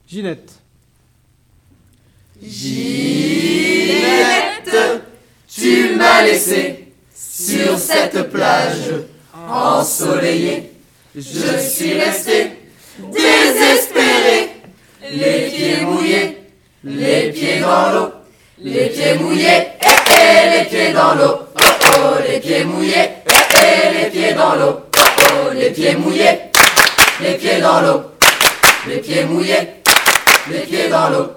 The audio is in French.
Ginette. Ginette, tu m'as laissé sur cette plage ensoleillée. Je suis resté désespéré, les pieds mouillés, les pieds dans l'eau, les pieds mouillés, les pieds dans l'eau, oh oh, les pieds mouillés, les pieds dans l'eau, oh oh, les pieds mouillés, les pieds dans l'eau, les pieds mouillés, les pieds dans l'eau.